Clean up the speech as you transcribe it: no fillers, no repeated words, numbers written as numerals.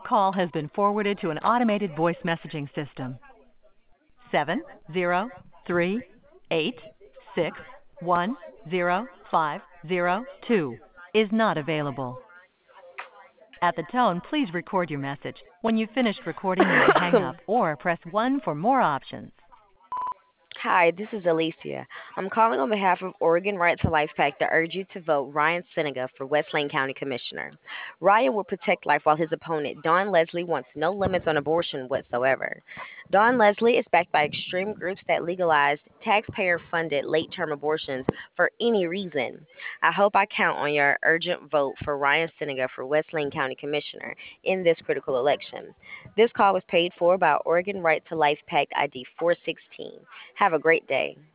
call has been forwarded to an automated voice messaging system. 703861502 is not available. At the tone, please record your message. When you've finished recording, you may hang up or press 1 for more options. Hi, this is Alicia. I'm calling on behalf of Oregon Right to Life PAC to urge you to vote Ryan Senega for West Lane County Commissioner. Ryan will protect life while his opponent, Don Leslie, wants no limits on abortion whatsoever. Don Leslie is backed by extreme groups that legalize taxpayer-funded late-term abortions for any reason. I hope I count on your urgent vote for Ryan Senega for West Lane County Commissioner in this critical election. This call was paid for by Oregon Right to Life PAC ID 416. Have a great day.